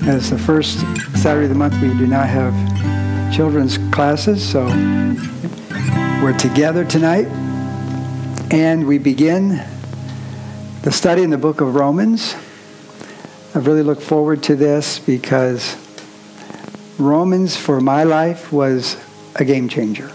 As the first Saturday of the month, we do not have children's classes, so we're together tonight. And we begin the study in the book of Romans. I really look forward to this because Romans, for my life, was a game changer.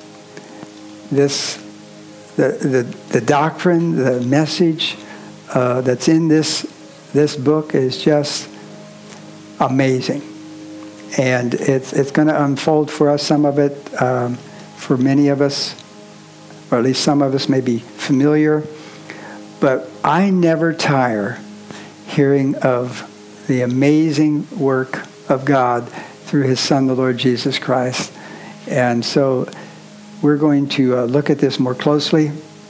The doctrine, the message that's in this book is just amazing. And it's going to unfold for us. Some of it, for many of us, or at least some of us, may be familiar. But I never tire hearing of the amazing work of God through his Son, the Lord Jesus Christ. And so we're going to look at this more closely.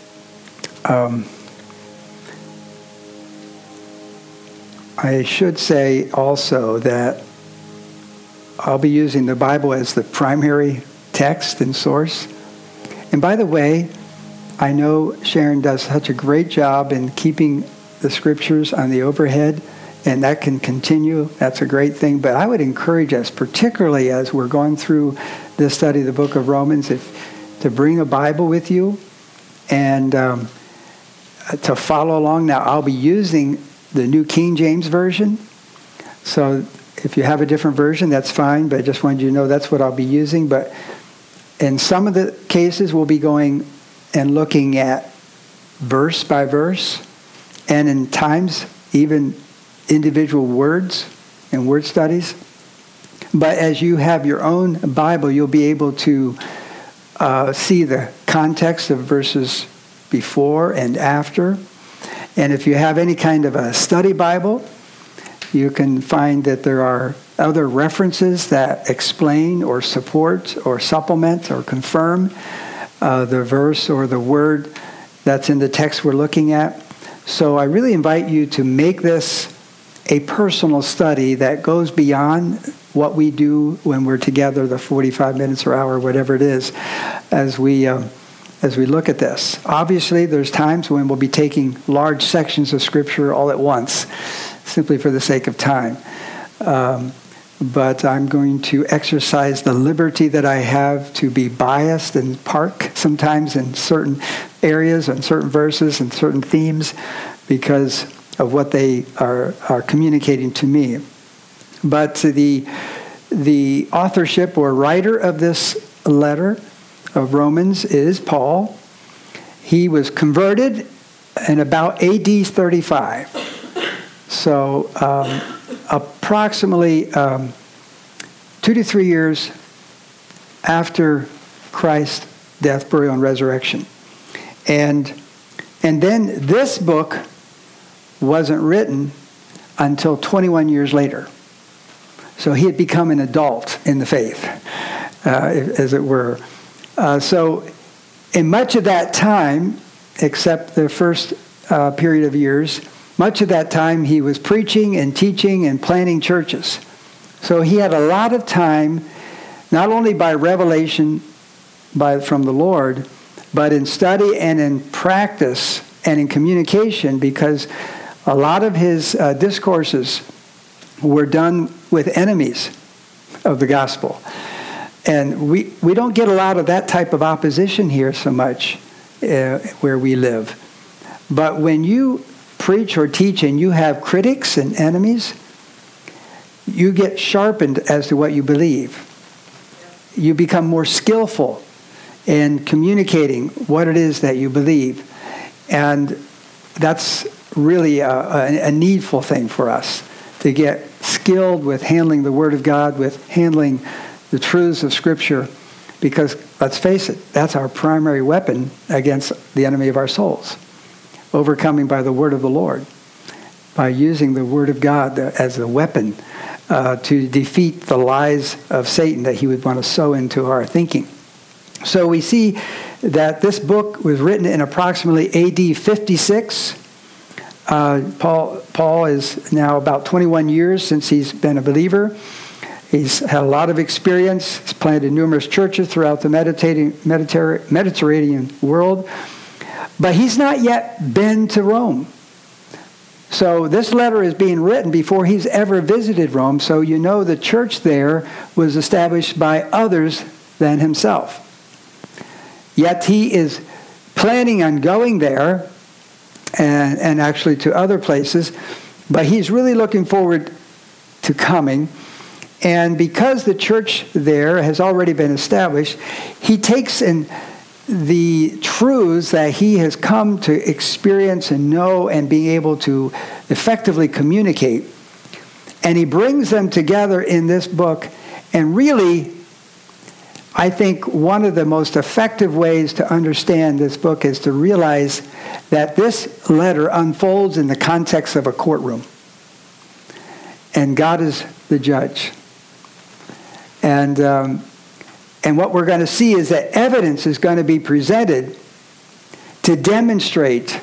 I should say also that I'll be using the Bible as the primary text and source. And by the way, I know Sharon does such a great job in keeping the scriptures on the overhead, and that can continue. That's a great thing. But I would encourage us, particularly as we're going through this study of the book of Romans, to bring a Bible with you and to follow along. Now, I'll be using the New King James Version. So if you have a different version, that's fine. But I just wanted you to know that's what I'll be using. But in some of the cases, we'll be going and looking at verse by verse, and in times, even individual words and word studies. But as you have your own Bible, you'll be able to see the context of verses before and after. And if you have any kind of a study Bible, you can find that there are other references that explain or support or supplement or confirm the verse or the word that's in the text we're looking at. So I really invite you to make this a personal study that goes beyond what we do when we're together, the 45 minutes or hour, whatever it is, as we look at this. Obviously, there's times when we'll be taking large sections of Scripture all at once, simply for the sake of time. But I'm going to exercise the liberty that I have to be biased and park sometimes in certain areas and certain verses and certain themes because of what they are communicating to me. But the authorship or writer of this letter of Romans is Paul. He was converted in about AD 35. So approximately 2 to 3 years after Christ's death, burial, and resurrection. And then this book wasn't written until 21 years later. So he had become an adult in the faith, as it were. So in much of that time, except the first period of years, much of that time he was preaching and teaching and planting churches. So he had a lot of time, not only by revelation from the Lord, but in study and in practice and in communication, because a lot of his discourses were done with enemies of the gospel. And we don't get a lot of that type of opposition here so much where we live. But when you preach or teach and you have critics and enemies, you get sharpened as to what you believe. You become more skillful in communicating what it is that you believe. And that's really a needful thing for us, to get skilled with handling the Word of God, with handling the truths of Scripture, because let's face it, that's our primary weapon against the enemy of our souls. Overcoming by the word of the Lord, by using the Word of God as a weapon to defeat the lies of Satan that he would want to sow into our thinking. So we see that this book was written in approximately AD 56. Paul is now about 21 years since he's been a believer. He's had a lot of experience. He's planted numerous churches throughout the Mediterranean world. But he's not yet been to Rome. So this letter is being written before he's ever visited Rome, so you know the church there was established by others than himself. Yet he is planning on going there and actually to other places, but he's really looking forward to coming. And because the church there has already been established, he takes in the truths that he has come to experience and know and being able to effectively communicate, and he brings them together in this book. And really, I think one of the most effective ways to understand this book is to realize that this letter unfolds in the context of a courtroom. And God is the judge. And what we're going to see is that evidence is going to be presented to demonstrate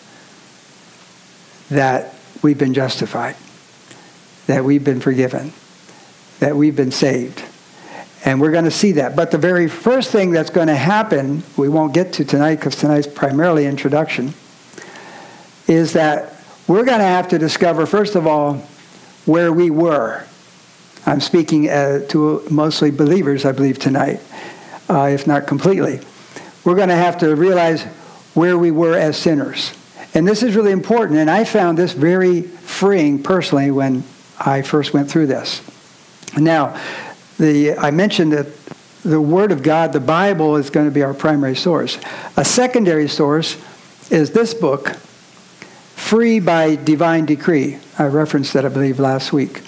that we've been justified, that we've been forgiven, that we've been saved. And we're going to see that. But the very first thing that's going to happen, we won't get to tonight because tonight's primarily introduction, is that we're going to have to discover, first of all, where we were. I'm speaking to mostly believers, I believe, tonight, if not completely. We're going to have to realize where we were as sinners. And this is really important, and I found this very freeing personally when I first went through this. Now, I mentioned that the Word of God, the Bible, is going to be our primary source. A secondary source is this book, Free by Divine Decree. I referenced that, I believe, last week.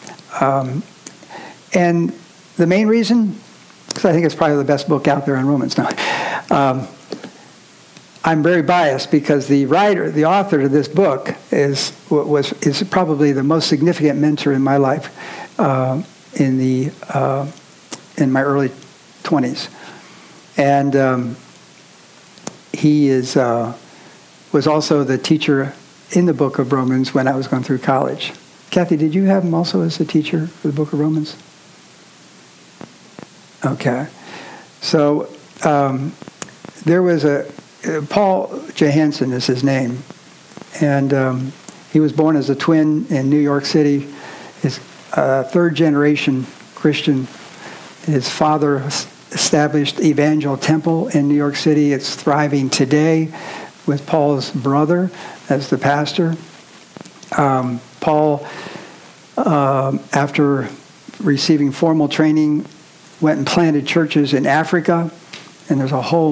And the main reason, because I think it's probably the best book out there on Romans now. I'm very biased because the author of this book is probably the most significant mentor in my life in my early 20s, and he was also the teacher in the book of Romans when I was going through college. Kathy, did you have him also as a teacher for the book of Romans? Okay. So there was Paul Johansson is his name. And he was born as a twin in New York City. His third-generation Christian. His father established Evangel Temple in New York City. It's thriving today with Paul's brother as the pastor. Paul, after receiving formal training, went and planted churches in Africa, and there's a whole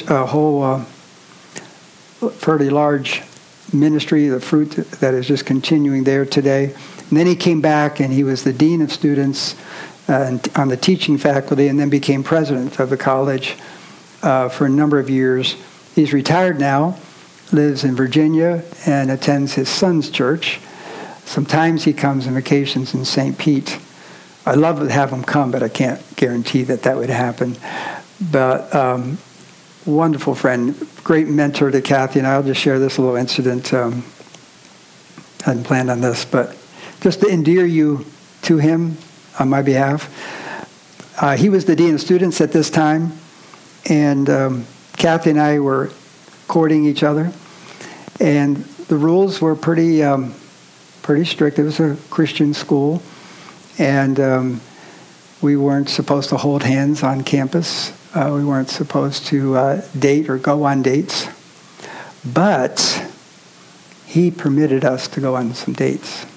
pretty large ministry, the fruit that is just continuing there today. And then he came back, and he was the dean of students on the teaching faculty, and then became president of the college for a number of years. He's retired now, lives in Virginia, and attends his son's church. Sometimes he comes on vacations in St. Pete. I'd love to have him come, but I can't guarantee that would happen. But wonderful friend, great mentor to Kathy, and I'll just share this little incident. Hadn't planned on this, but just to endear you to him on my behalf. He was the dean of students at this time, and Kathy and I were courting each other, and the rules were pretty strict. It was a Christian school, and we weren't supposed to hold hands on campus. We weren't supposed to date or go on dates, but he permitted us to go on some dates.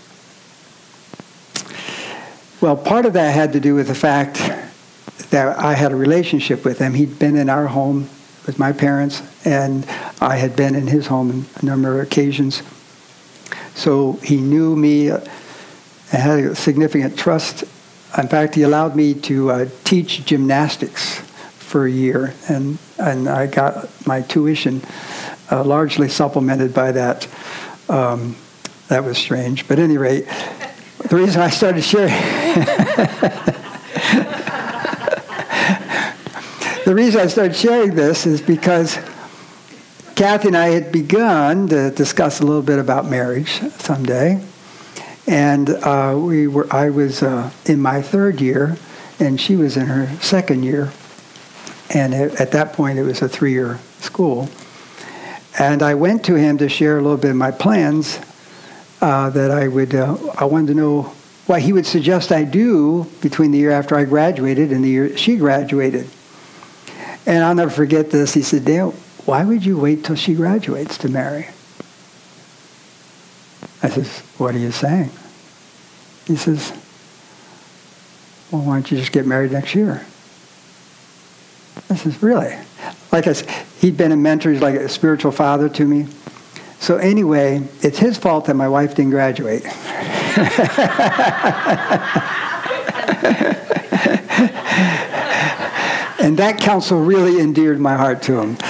Well, part of that had to do with the fact that I had a relationship with him. He'd been in our home with my parents, and I had been in his home on a number of occasions. So he knew me and had a significant trust. In fact, he allowed me to teach gymnastics for a year, and I got my tuition largely supplemented by that. That was strange. But at any rate, the reason I started sharing this is because Kathy and I had begun to discuss a little bit about marriage someday, and I was in my third year, and she was in her second year, and at that point it was a 3-year school, and I went to him to share a little bit of my plans that I wanted to know what he would suggest I do between the year after I graduated and the year she graduated. And I'll never forget this. He said, Dale, why would you wait till she graduates to marry? I says, what are you saying? He says, well, why don't you just get married next year? I says, really? Like I said, he'd been a mentor. He's like a spiritual father to me. So anyway, it's his fault that my wife didn't graduate. And that counsel really endeared my heart to him.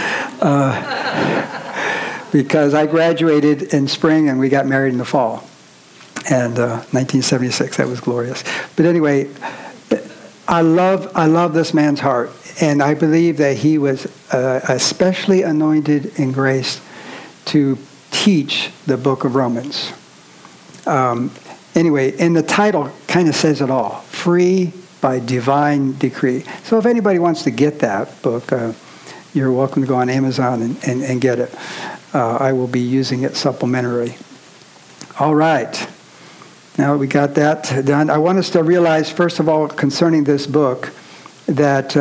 Because I graduated in spring and we got married in the fall. And 1976, that was glorious. But anyway, I love this man's heart. And I believe that he was especially anointed and graced to teach the book of Romans. Anyway, and the title kind of says it all. Free by divine decree. So if anybody wants to get that book, you're welcome to go on Amazon and get it. I will be using it supplementarily. All right. Now we got that done. I want us to realize, first of all, concerning this book, that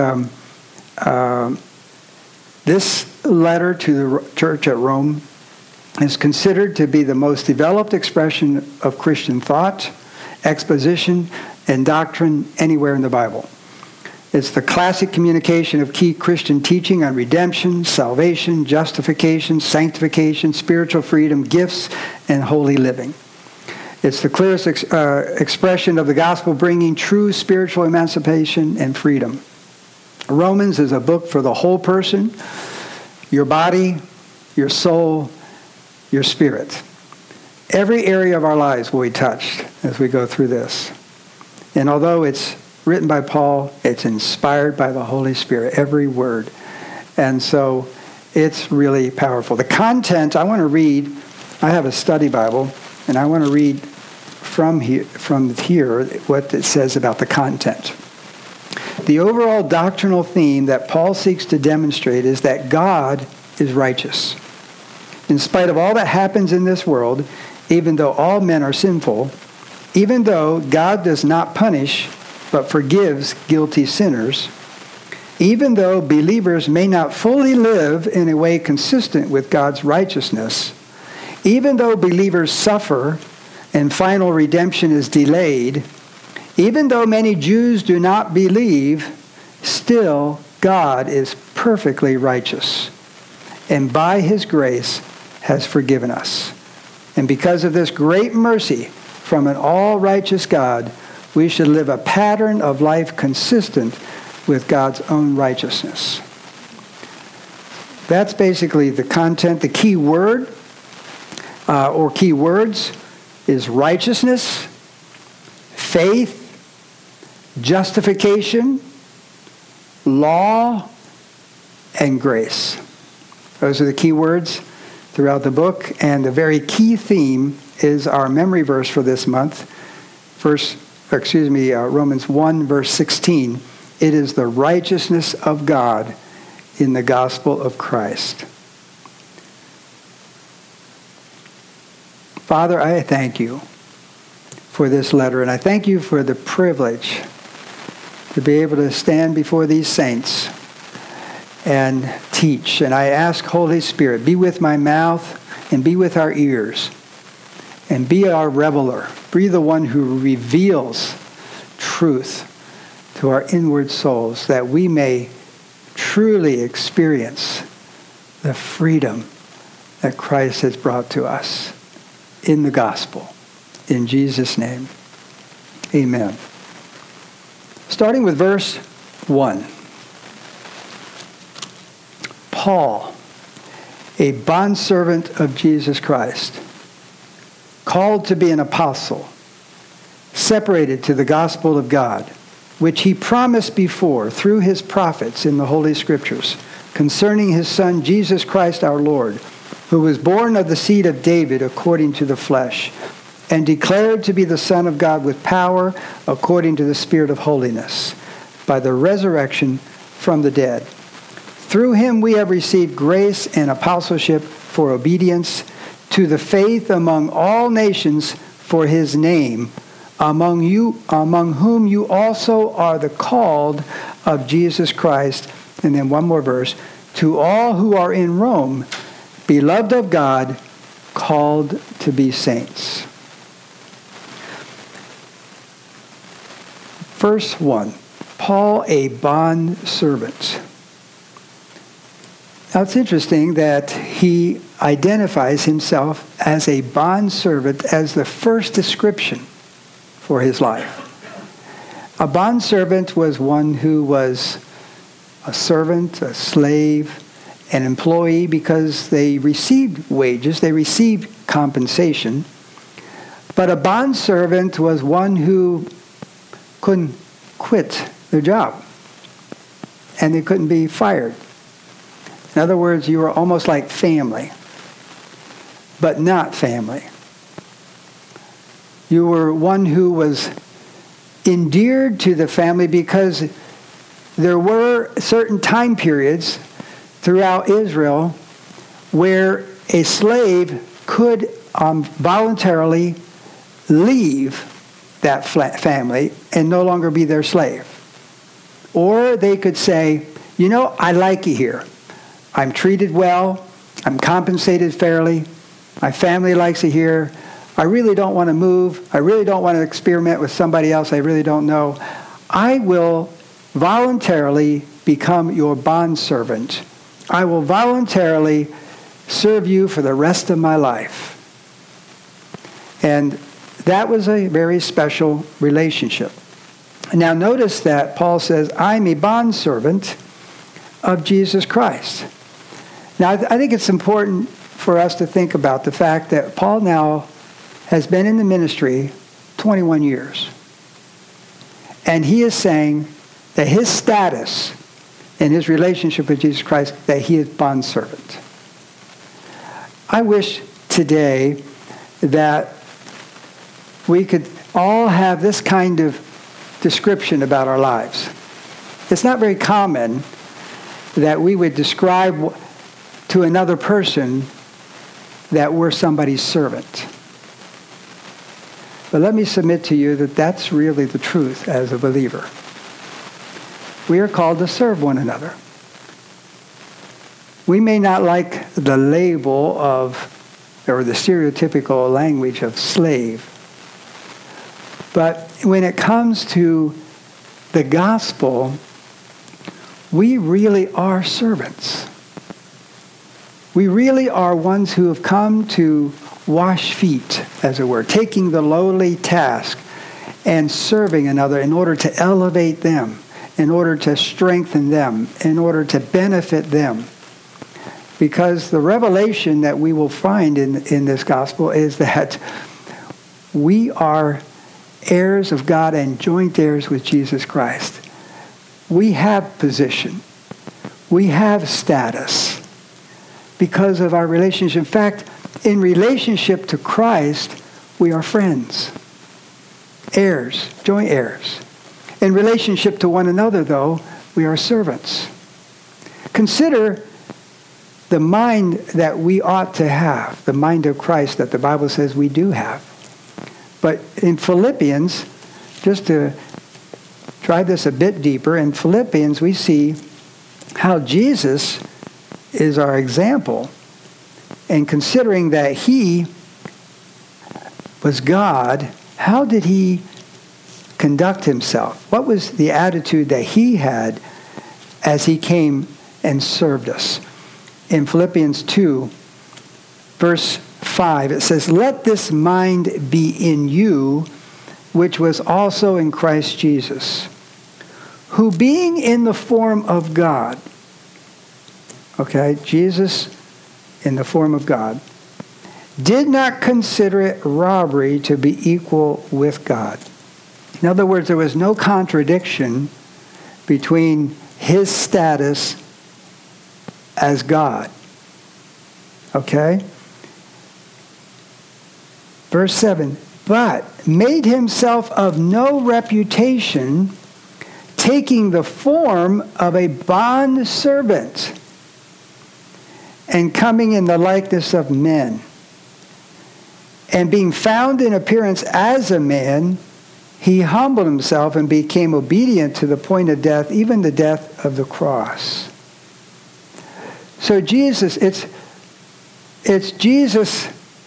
this letter to the church at Rome is considered to be the most developed expression of Christian thought, exposition, and doctrine anywhere in the Bible. It's the classic communication of key Christian teaching on redemption, salvation, justification, sanctification, spiritual freedom, gifts, and holy living. It's the clearest expression of the gospel bringing true spiritual emancipation and freedom. Romans is a book for the whole person, your body, your soul, your spirit. Every area of our lives will be touched as we go through this. And although it's written by Paul, it's inspired by the Holy Spirit, every word. And so it's really powerful. The content, I want to read, I have a study Bible, and I want to read from here what it says about the content. The overall doctrinal theme that Paul seeks to demonstrate is that God is righteous. In spite of all that happens in this world, even though all men are sinful, even though God does not punish but forgives guilty sinners, even though believers may not fully live in a way consistent with God's righteousness, even though believers suffer and final redemption is delayed, even though many Jews do not believe, still God is perfectly righteous, and by his grace has forgiven us. And because of this great mercy from an all-righteous God, we should live a pattern of life consistent with God's own righteousness. That's basically the content. The key word or key words is righteousness, faith, justification, law, and grace. Those are the key words throughout the book, and the very key theme is our memory verse for this month, Romans 1, verse 16. It is the righteousness of God in the gospel of Christ. Father, I thank you for this letter, and I thank you for the privilege to be able to stand before these saints and teach. And I ask, Holy Spirit, be with my mouth and be with our ears and be our reveler. Be the one who reveals truth to our inward souls, that we may truly experience the freedom that Christ has brought to us in the gospel. In Jesus' name, amen. Starting with verse 1. Paul, a bondservant of Jesus Christ, called to be an apostle, separated to the gospel of God, which he promised before through his prophets in the Holy Scriptures, concerning his Son, Jesus Christ our Lord, who was born of the seed of David according to the flesh, and declared to be the Son of God with power according to the Spirit of holiness, by the resurrection from the dead. Through him we have received grace and apostleship for obedience to to the faith among all nations for his name, among whom you also are the called of Jesus Christ. And then one more verse. To all who are in Rome, beloved of God, called to be saints. Verse 1. Paul, a bondservant. Now it's interesting that he identifies himself as a bondservant as the first description for his life. A bondservant was one who was a servant, a slave, an employee because they received wages, they received compensation. But a bondservant was one who couldn't quit their job and they couldn't be fired. In other words, you were almost like family, but not family. You were one who was endeared to the family because there were certain time periods throughout Israel where a slave could voluntarily leave that family and no longer be their slave. Or they could say, you know, I like you here. I'm treated well. I'm compensated fairly. My family likes it here. I really don't want to move. I really don't want to experiment with somebody else I really don't know. I will voluntarily become your bondservant. I will voluntarily serve you for the rest of my life. And that was a very special relationship. Now notice that Paul says, I'm a bondservant of Jesus Christ. Now I think it's important for us to think about the fact that Paul now has been in the ministry 21 years. And he is saying that his status in his relationship with Jesus Christ, that he is bondservant. I wish today that we could all have this kind of description about our lives. It's not very common that we would describe to another person that we're somebody's servant. But let me submit to you that that's really the truth as a believer. We are called to serve one another. We may not like the label of, or the stereotypical language of slave, but when it comes to the gospel, we really are servants. We really are ones who have come to wash feet, as it were, taking the lowly task and serving another in order to elevate them, in order to strengthen them, in order to benefit them. Because the revelation that we will find in this gospel is that we are heirs of God and joint heirs with Jesus Christ. We have position. We have status because of our relationship. In fact, in relationship to Christ, we are friends, heirs, joint heirs. In relationship to one another, though, we are servants. Consider the mind that we ought to have, the mind of Christ that the Bible says we do have. But in Philippians, just to drive this a bit deeper, in Philippians we see how Jesus is our example. And considering that he was God, how did he conduct himself? What was the attitude that he had as he came and served us? In Philippians 2, verse 5, it says, "Let this mind be in you, which was also in Christ Jesus, who being in the form of God," okay, Jesus in the form of God, "did not consider it robbery to be equal with God." In other words, there was no contradiction between his status as God. Okay? Verse 7, "But made himself of no reputation, taking the form of a bondservant, and coming in the likeness of men. And being found in appearance as a man, he humbled himself and became obedient to the point of death, even the death of the cross. So Jesus, it's Jesus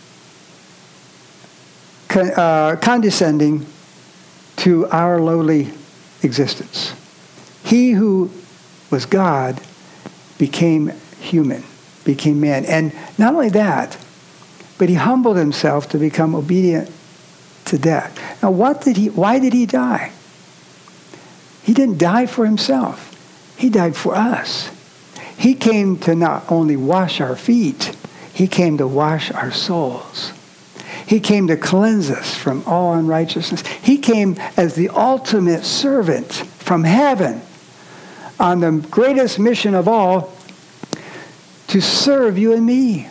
condescending to our lowly existence. He who was God became human, became man. And not only that, but he humbled himself to become obedient to death. Now, why did he die? He didn't die for himself. He died for us. He came to not only wash our feet, he came to wash our souls. He came to cleanse us from all unrighteousness. He came as the ultimate servant from heaven on the greatest mission of all, to serve you and me.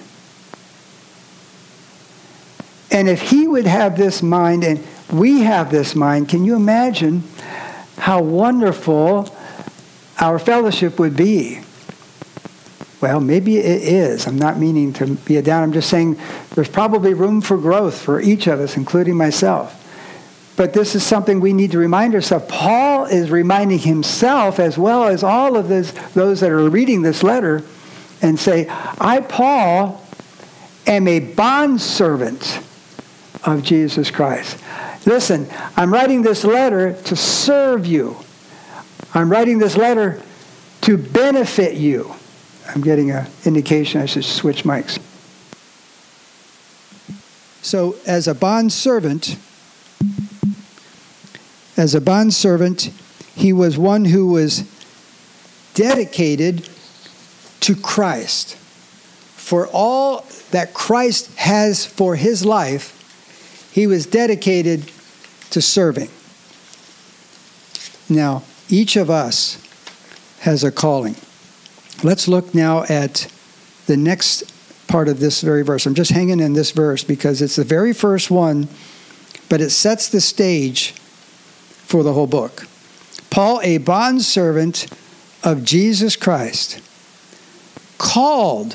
And if he would have this mind and we have this mind, can you imagine how wonderful our fellowship would be? Well, maybe it is. I'm not meaning to be a down. I'm just saying there's probably room for growth for each of us, including myself. But this is something we need to remind ourselves. Paul is reminding himself, as well as all of those that are reading this letter, and say, I, Paul, am a bondservant of Jesus Christ. Listen, I'm writing this letter to serve you. I'm writing this letter to benefit you. I'm getting an indication I should switch mics. So as a bondservant, he was one who was dedicated to Christ. For all that Christ has for his life, he was dedicated to serving. Now, each of us has a calling. Let's look now at the next part of this very verse. I'm just hanging in this verse because it's the very first one, but it sets the stage for the whole book. Paul, a bondservant of Jesus Christ, called.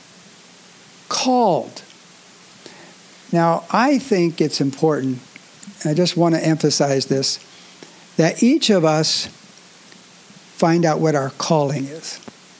Now, I think it's important, and I just want to emphasize this, that each of us find out what our calling is.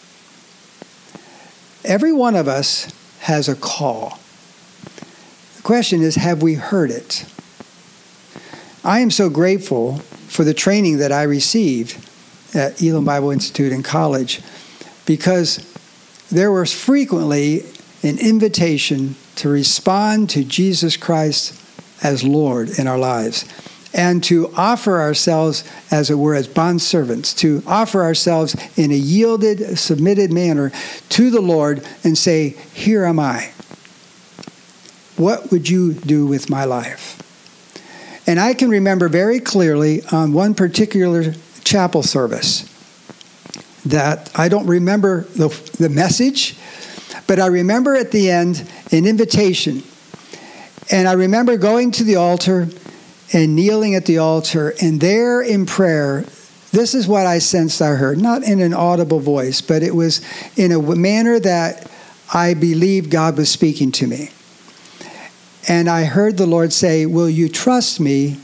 Every one of us has a call. The question is, have we heard it? I am so grateful for the training that I received at Elam Bible Institute in college, because there was frequently an invitation to respond to Jesus Christ as Lord in our lives, and to offer ourselves, as it were, as bondservants, to offer ourselves in a yielded, submitted manner to the Lord and say, here am I. What would you do with my life? And I can remember very clearly on one particular chapel service that I don't remember the message, but I remember at the end an invitation. And I remember going to the altar and kneeling at the altar, and there in prayer, this is what I sensed I heard. Not in an audible voice, but it was in a manner that I believed God was speaking to me. And I heard the Lord say, will you trust me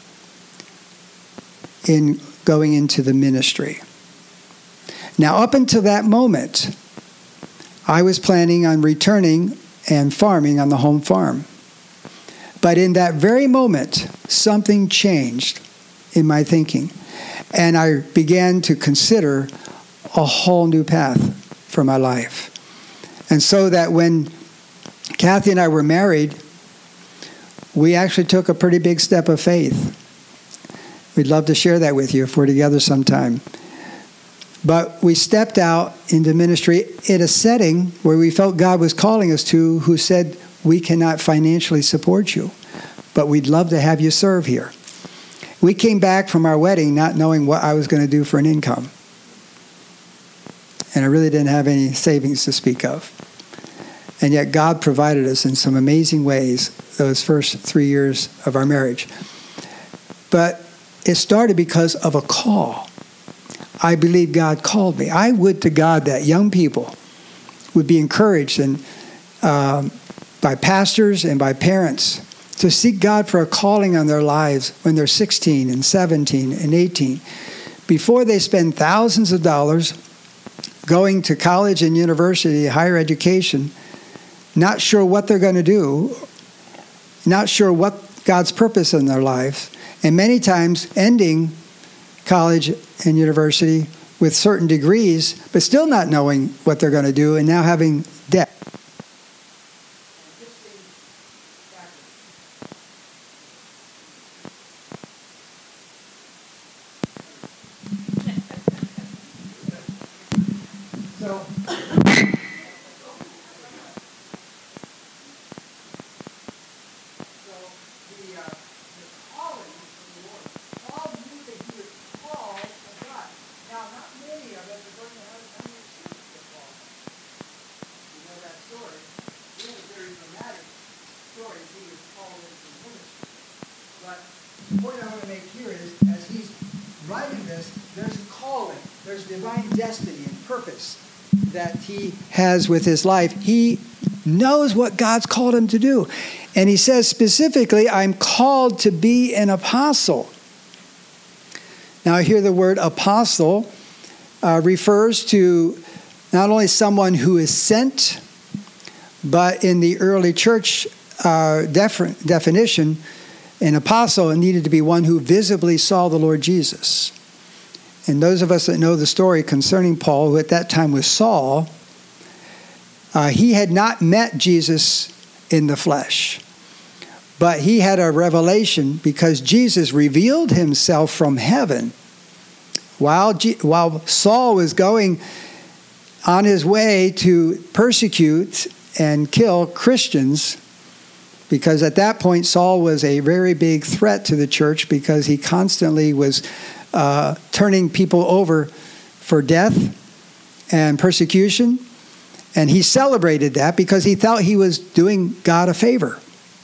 in going into the ministry? Now, up until that moment, I was planning on returning and farming on the home farm. But in that very moment, something changed in my thinking. And I began to consider a whole new path for my life. And so that when Kathy and I were married, we actually took a pretty big step of faith. We'd love to share that with you if we're together sometime. But we stepped out into ministry in a setting where we felt God was calling us to, who said, we cannot financially support you, but we'd love to have you serve here. We came back from our wedding not knowing what I was going to do for an income. And I really didn't have any savings to speak of. And yet God provided us in some amazing ways those first 3 years of our marriage. But it started because of a call. I believe God called me. I would to God that young people would be encouraged and by pastors and by parents to seek God for a calling on their lives when they're 16 and 17 and 18. Before they spend thousands of dollars going to college and university, higher education, not sure what they're going to do, not sure what God's purpose in their lives, and many times ending college and university with certain degrees, but still not knowing what they're going to do, and now having debt. So, the point I want to make here is, as he's writing this, there's a calling, there's divine destiny and purpose that he has with his life. He knows what God's called him to do. And he says specifically, I'm called to be an apostle. Now, here the word apostle refers to not only someone who is sent, but in the early church definition, an apostle needed to be one who visibly saw the Lord Jesus. And those of us that know the story concerning Paul, who at that time was Saul, he had not met Jesus in the flesh. But he had a revelation because Jesus revealed himself from heaven. While Saul was going on his way to persecute and kill Christians, because at that point Saul was a very big threat to the church because he constantly was turning people over for death and persecution. And he celebrated that because he thought he was doing God a favor.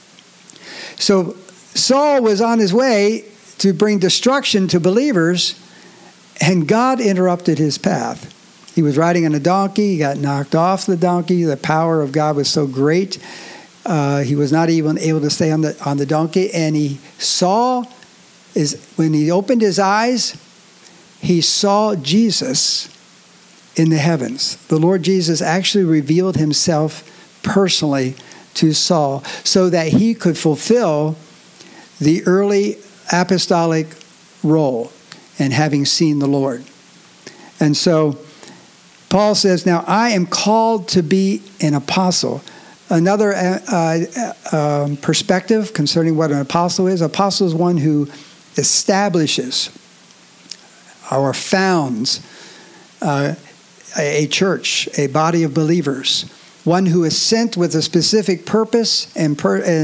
So Saul was on his way to bring destruction to believers, and God interrupted his path. He was riding on a donkey. He got knocked off the donkey. The power of God was so great. He was not even able to stay on the donkey. And he saw, when he opened his eyes, he saw Jesus in the heavens. The Lord Jesus actually revealed himself personally to Saul so that he could fulfill the early apostolic role and having seen the Lord. And so Paul says, now I am called to be an apostle. Another perspective concerning what an apostle is one who establishes or founds a church, a body of believers, one who is sent with a specific purpose and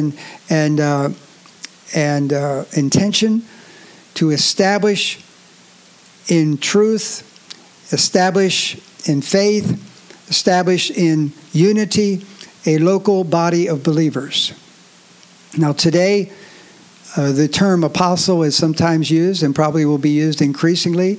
intention to establish in truth, establish in faith, establish in unity a local body of believers. Now today, the term apostle is sometimes used and probably will be used increasingly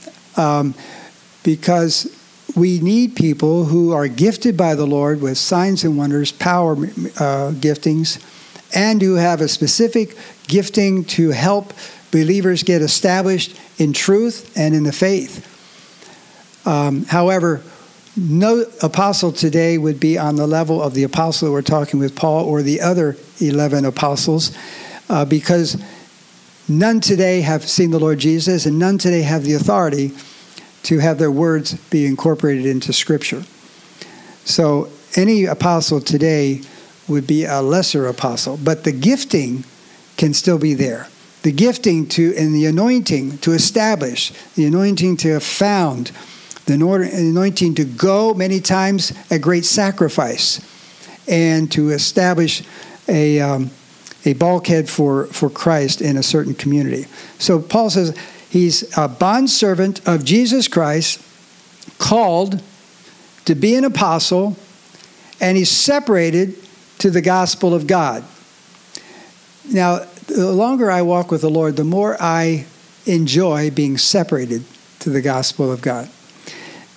because we need people who are gifted by the Lord with signs and wonders, power giftings, and who have a specific gifting to help believers get established in truth and in the faith. However, no apostle today would be on the level of the apostle that we're talking with Paul or the other 11 apostles because none today have seen the Lord Jesus and none today have the authority to have their words be incorporated into Scripture. So any apostle today would be a lesser apostle, but the gifting can still be there. The gifting and the anointing to establish, the anointing to found, the anointing to go many times at great sacrifice, and to establish a bulkhead for Christ in a certain community. So Paul says he's a bondservant of Jesus Christ, called to be an apostle, and he's separated to the gospel of God. Now, the longer I walk with the Lord, the more I enjoy being separated to the gospel of God.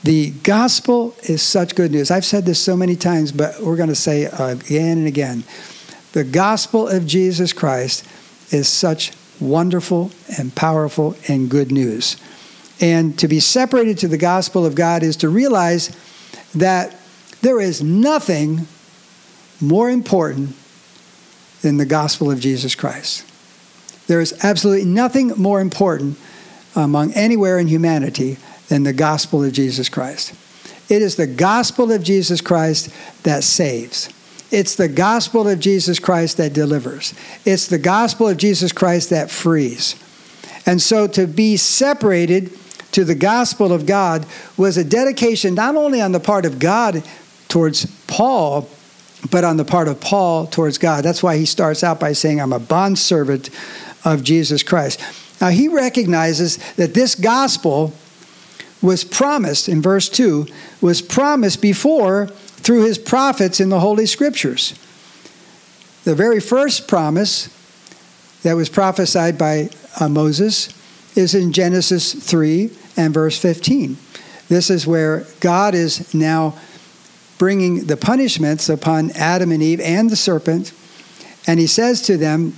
The gospel is such good news. I've said this so many times, but we're going to say again and again. The gospel of Jesus Christ is such wonderful and powerful and good news. And to be separated to the gospel of God is to realize that there is nothing more important than the gospel of Jesus Christ. There is absolutely nothing more important among anywhere in humanity than the gospel of Jesus Christ. It is the gospel of Jesus Christ that saves. It's the gospel of Jesus Christ that delivers. It's the gospel of Jesus Christ that frees. And so to be separated to the gospel of God was a dedication not only on the part of God towards Paul, but on the part of Paul towards God. That's why he starts out by saying, I'm a bondservant of Jesus Christ. Now he recognizes that this gospel was promised, in verse 2, was promised before through his prophets in the Holy Scriptures. The very first promise that was prophesied by Moses is in Genesis 3 and verse 15. This is where God is now bringing the punishments upon Adam and Eve and the serpent. And he says to them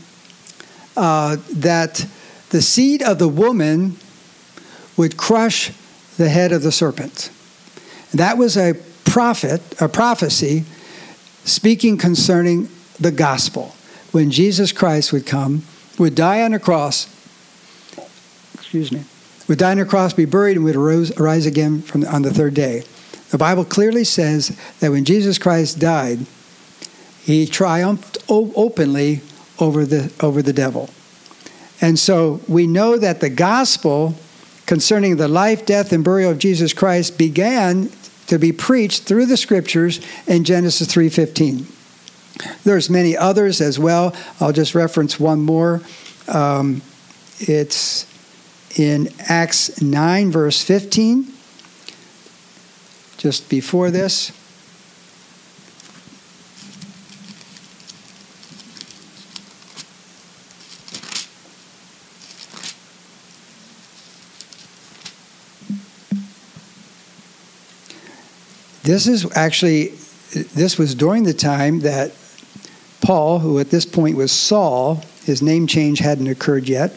that the seed of the woman would crush the head of the serpent. That was a prophecy speaking concerning the gospel. When Jesus Christ would come, would die on a cross, would die on a cross, be buried, and would arise again on the third day. The Bible clearly says that when Jesus Christ died, he triumphed openly over the devil. And so we know that the gospel concerning the life, death, and burial of Jesus Christ began to be preached through the Scriptures in Genesis 3:15. There's many others as well. I'll just reference one more. It's in Acts 9, verse 15. Just before this. This was during the time that Paul, who at this point was Saul, his name change hadn't occurred yet,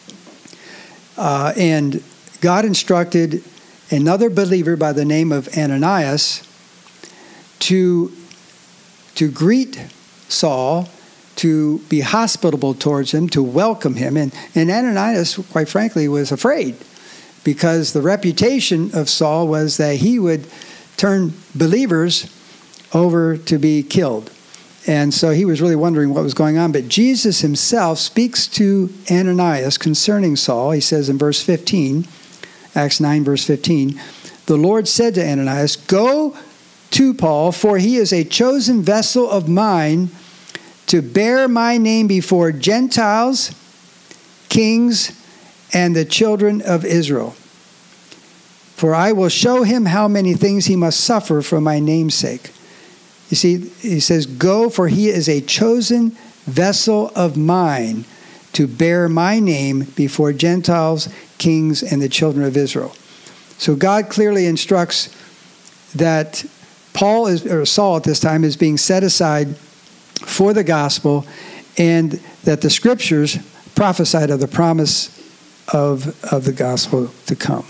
and God instructed another believer by the name of Ananias to greet Saul, to be hospitable towards him, to welcome him. And Ananias, quite frankly, was afraid because the reputation of Saul was that he would turn believers over to be killed. And so he was really wondering what was going on. But Jesus himself speaks to Ananias concerning Saul. He says in verse 15, Acts 9, verse 15, the Lord said to Ananias, go to Paul, for he is a chosen vessel of mine to bear my name before Gentiles, kings, and the children of Israel. For I will show him how many things he must suffer for my name's sake. You see, he says, go, for he is a chosen vessel of mine to bear my name before Gentiles, kings, and the children of Israel. So God clearly instructs that Saul at this time is being set aside for the gospel, and that the Scriptures prophesied of the promise of the gospel to come.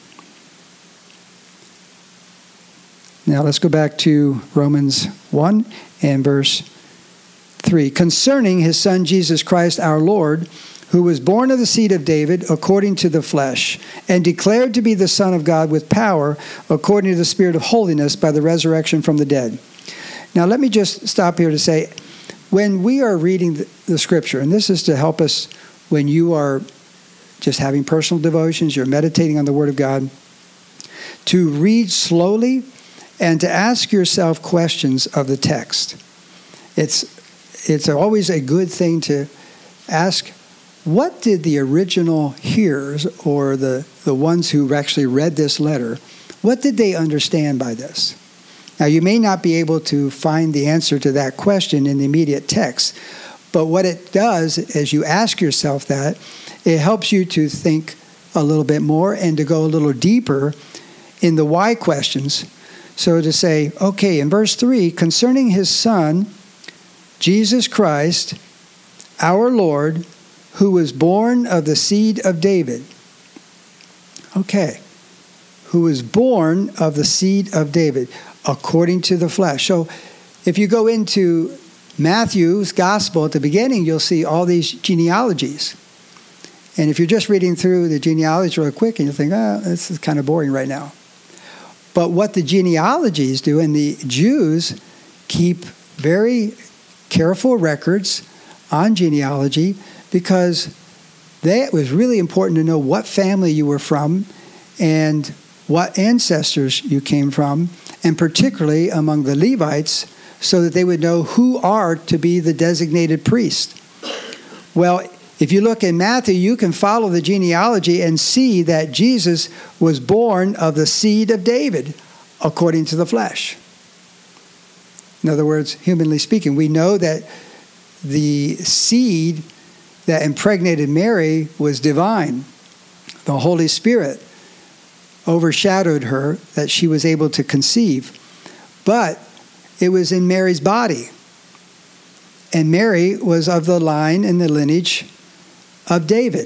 Now let's go back to Romans 1 and verse 3. Concerning his Son Jesus Christ our Lord, who was born of the seed of David according to the flesh, and declared to be the Son of God with power according to the Spirit of holiness by the resurrection from the dead. Now let me just stop here to say, when we are reading the Scripture, and this is to help us when you are just having personal devotions, you're meditating on the Word of God, to read slowly and to ask yourself questions of the text. It's always a good thing to ask, what did the original hearers, or the ones who actually read this letter, what did they understand by this? Now, you may not be able to find the answer to that question in the immediate text, but what it does as you ask yourself that, it helps you to think a little bit more and to go a little deeper in the why questions. So to say, okay, in verse 3, concerning his Son, Jesus Christ, our Lord, who was born of the seed of David. Okay. Who was born of the seed of David, according to the flesh. So if you go into Matthew's gospel at the beginning, you'll see all these genealogies. And if you're just reading through the genealogy real quick, and you think, this is kind of boring right now. But what the genealogies do, and the Jews keep very careful records on genealogy, because it was really important to know what family you were from and what ancestors you came from, and particularly among the Levites, so that they would know who are to be the designated priest. Well, if you look in Matthew, you can follow the genealogy and see that Jesus was born of the seed of David, according to the flesh. In other words, humanly speaking, we know that the seed that impregnated Mary was divine. The Holy Spirit overshadowed her, that she was able to conceive. But it was in Mary's body. And Mary was of the line and the lineage of David.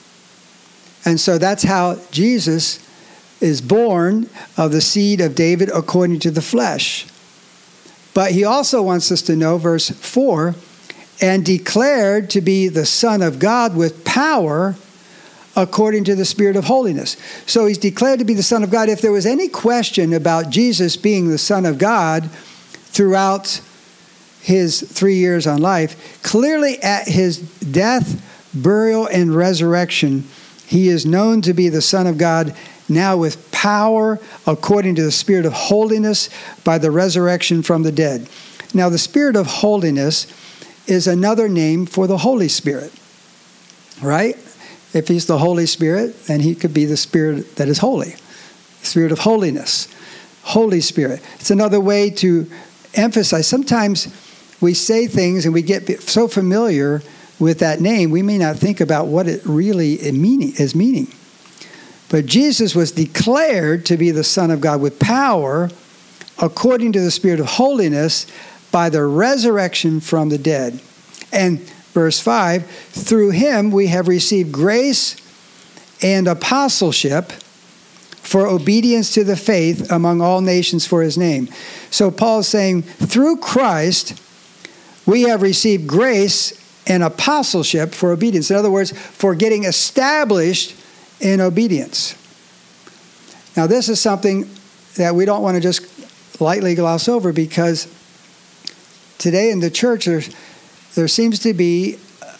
And so that's how Jesus is born of the seed of David according to the flesh. But he also wants us to know, verse 4, and declared to be the Son of God with power according to the Spirit of holiness. So he's declared to be the Son of God. If there was any question about Jesus being the Son of God throughout his 3 years on life, clearly at his death, burial, and resurrection, he is known to be the Son of God now with power according to the Spirit of holiness by the resurrection from the dead. Now, the Spirit of holiness is another name for the Holy Spirit, right? If he's the Holy Spirit, then he could be the Spirit that is holy, the Spirit of holiness, Holy Spirit. It's another way to emphasize. Sometimes we say things and we get so familiar with that name, we may not think about what it really is meaning. But Jesus was declared to be the Son of God with power according to the Spirit of holiness by the resurrection from the dead. And verse 5, through him we have received grace and apostleship for obedience to the faith among all nations for his name. So Paul's saying, through Christ, we have received grace and apostleship for obedience. In other words, for getting established in obedience. Now, this is something that we don't want to just lightly gloss over, because today in the church, there seems to be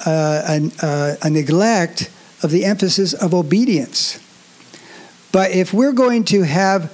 a neglect of the emphasis of obedience. But if we're going to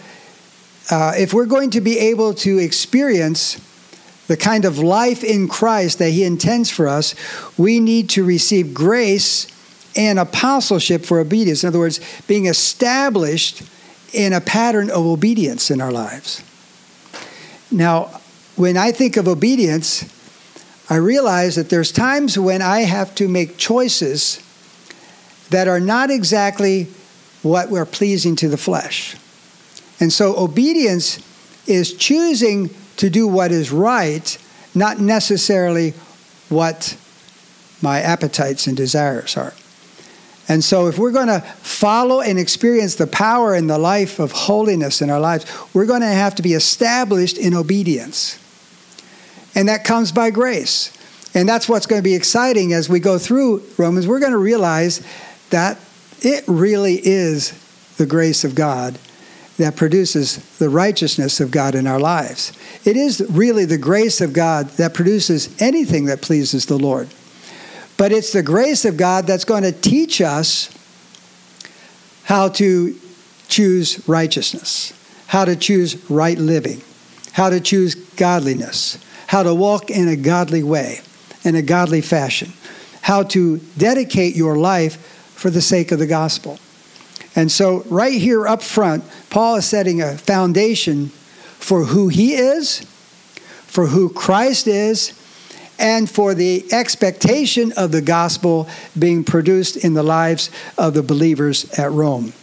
be able to experience the kind of life in Christ that he intends for us, we need to receive grace and apostleship for obedience. In other words, being established in a pattern of obedience in our lives. Now, when I think of obedience, I realize that there's times when I have to make choices that are not exactly what we're pleasing to the flesh. And so obedience is choosing to do what is right, not necessarily what my appetites and desires are. And so if we're going to follow and experience the power and the life of holiness in our lives, we're going to have to be established in obedience. And that comes by grace. And that's what's going to be exciting as we go through Romans. We're going to realize that it really is the grace of God that produces the righteousness of God in our lives. It is really the grace of God that produces anything that pleases the Lord. But it's the grace of God that's going to teach us how to choose righteousness, how to choose right living, how to choose godliness, how to walk in a godly way, in a godly fashion, how to dedicate your life for the sake of the gospel. And so right here up front, Paul is setting a foundation for who he is, for who Christ is, and for the expectation of the gospel being produced in the lives of the believers at Rome.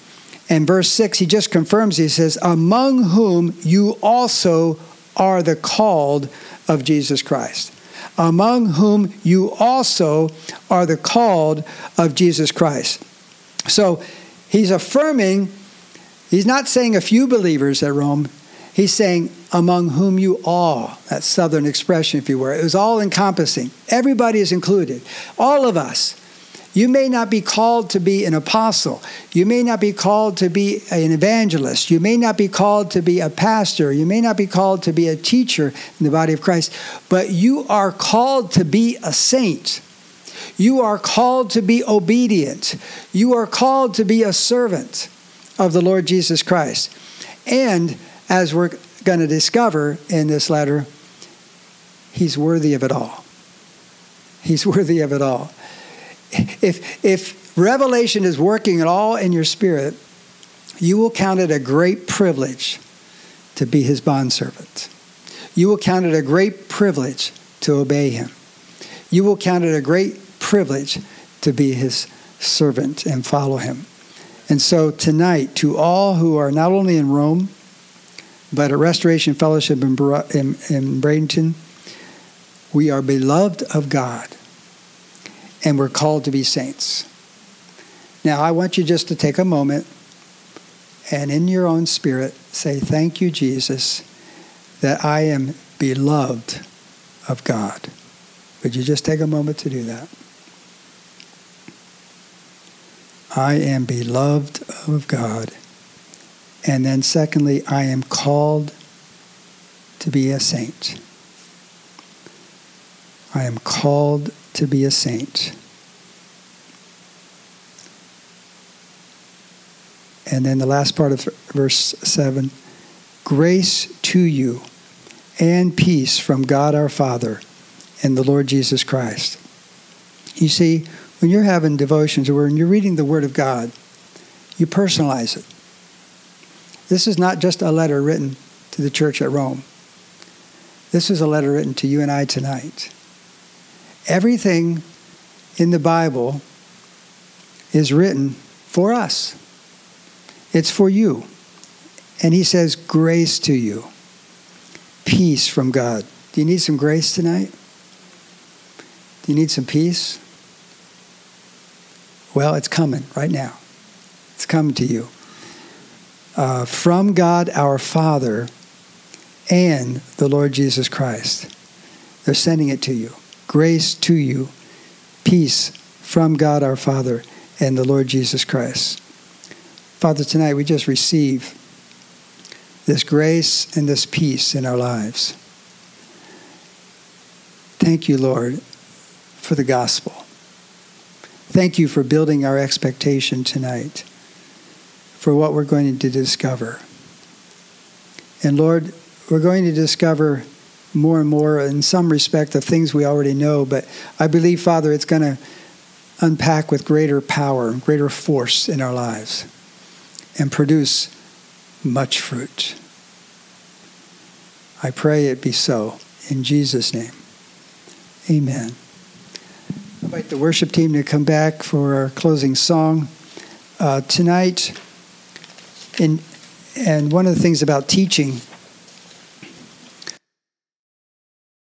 And verse 6, he just confirms, he says, among whom you also are the called of Jesus Christ. Among whom you also are the called of Jesus Christ. So he's affirming, he's not saying a few believers at Rome. He's saying among whom you all, that southern expression, if you were. It was all encompassing. Everybody is included. All of us. You may not be called to be an apostle. You may not be called to be an evangelist. You may not be called to be a pastor. You may not be called to be a teacher in the body of Christ. But you are called to be a saint. You are called to be obedient. You are called to be a servant of the Lord Jesus Christ. And as we're going to discover in this letter, he's worthy of it all. He's worthy of it all. If revelation is working at all in your spirit, you will count it a great privilege to be his bondservant. You will count it a great privilege to obey him. You will count it a great privilege to be his servant and follow him. And so tonight, to all who are not only in Rome, but at Restoration Fellowship in Bradenton, we are beloved of God. And we're called to be saints. Now, I want you just to take a moment and in your own spirit say, thank you, Jesus, that I am beloved of God. Would you just take a moment to do that? I am beloved of God. And then secondly, I am called to be a saint. I am called to be a saint. And then the last part of verse 7, grace to you and peace from God our Father and the Lord Jesus Christ. You see, when you're having devotions or when you're reading the Word of God, you personalize it. This is not just a letter written to the church at Rome. This is a letter written to you and I tonight. Everything in the Bible is written for us. It's for you. And he says, grace to you. Peace from God. Do you need some grace tonight? Do you need some peace? Well, it's coming right now. It's coming to you. From God our Father and the Lord Jesus Christ. They're sending it to you. Grace to you, peace from God our Father and the Lord Jesus Christ. Father, tonight we just receive this grace and this peace in our lives. Thank you, Lord, for the gospel. Thank you for building our expectation tonight for what we're going to discover. And Lord, we're going to discover more and more, in some respect, of things we already know. But I believe, Father, it's going to unpack with greater power, greater force in our lives and produce much fruit. I pray it be so. In Jesus' name, amen. I invite the worship team to come back for our closing song. Tonight, and one of the things about teaching